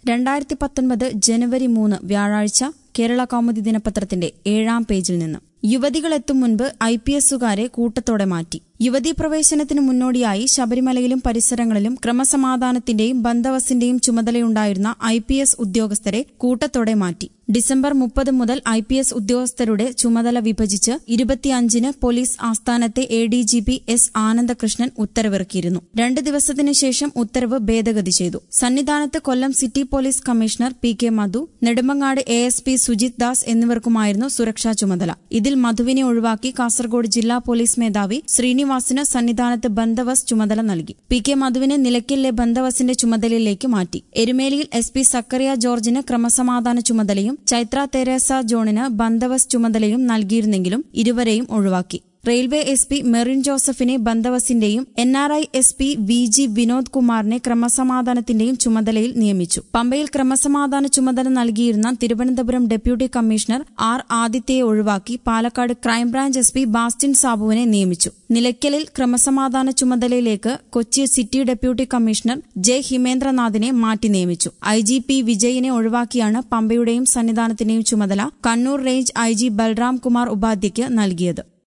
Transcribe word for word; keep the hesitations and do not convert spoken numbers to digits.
രണ്ടായിരത്തി പത്തൊൻപത് ജനുവരി മൂന്ന് വ്യാഴാഴ്ച കേരള കൗമുദി ദിനപത്രത്തിന്റെ ഏഴാം പേജിൽ നിന്ന് യുവതികളെത്തും മുൻപ് ഐ പി എസുകാരെ കൂട്ടത്തോടെ മാറ്റി. യുവതീ പ്രവേശനത്തിനു മുന്നോടിയായി ശബരിമലയിലും പരിസരങ്ങളിലും ക്രമസമാധാനത്തിന്റെയും ബന്ദോബസ്തിന്റെയും ചുമതലയുണ്ടായിരുന്ന ഐ പി എസ് ഉദ്യോഗസ്ഥരെ കൂട്ടത്തോടെ മാറ്റി. ഡിസംബർ മുപ്പത് മുതൽ ഐ പി എസ് ഉദ്യോഗസ്ഥരുടെ ചുമതല വിഭജിച്ച് ഇരുപത്തിയഞ്ചിന് പോലീസ് ആസ്ഥാനത്തെ A D G P S Anandakrishnan ഉത്തരവിറക്കിയിരുന്നു. രണ്ട് ദിവസത്തിനു ശേഷം ഉത്തരവ് ഭേദഗതി ചെയ്തു. സന്നിധാനത്ത് Kollam city police commissioner P K Madhu, Nedumangad A S P Sujith Das എന്നിവർക്കുമായിരുന്നു സുരക്ഷാ ചുമതല. ഇതിൽ മധുവിനെ ഒഴിവാക്കി കാസർഗോഡ് ജില്ലാ പോലീസ് മേധാവി ശ്രീനിവാസിന് സന്നിധാനത്ത് ബന്ദോബസ്ത് ചുമതല നൽകി. പി കെ മധുവിനെ നിലയ്ക്കലിലെ ബന്ദോബസ്തിന്റെ ചുമതലയിലേക്ക് മാറ്റി. എരുമേലിയിൽ എസ് പി സക്കറിയ ജോർജിന് ക്രമസമാധാന ചുമതലയും ചൈത്ര തെരേസ ജോണിന് ബന്ദോബസ്ത് ചുമതലയും നൽകിയിരുന്നെങ്കിലും ഇരുവരെയും ഒഴിവാക്കി. റെയിൽവേ എസ് പി മെറിൻ ജോസഫിനെ ബന്ദോബസ്തിന്റെയും N R I S P V G Vinod കുമാറിനെ ക്രമസമാധാനത്തിന്റെയും ചുമതലയിൽ നിയമിച്ചു. പമ്പയിൽ ക്രമസമാധാന ചുമതല നൽകിയിരുന്ന തിരുവനന്തപുരം ഡെപ്യൂട്ടി കമ്മീഷണർ ആർ ആദിത്യയെ ഒഴിവാക്കി Palakkad crime branch S P Bastin സാബുവിനെ നിയമിച്ചു. നിലയ്ക്കലിൽ ക്രമസമാധാന ചുമതലയിലേക്ക് Kochi city deputy commissioner J ഹിമേന്ദ്രനാഥിനെ മാറ്റി നിയമിച്ചു. ഐ ജി പി വിജയിനെ ഒഴിവാക്കിയാണ് പമ്പയുടെയും സന്നിധാനത്തിന്റെയും ചുമതല Kannur range I G Balram Kumar ഉപാധ്യയ്ക്ക് നൽകിയത്.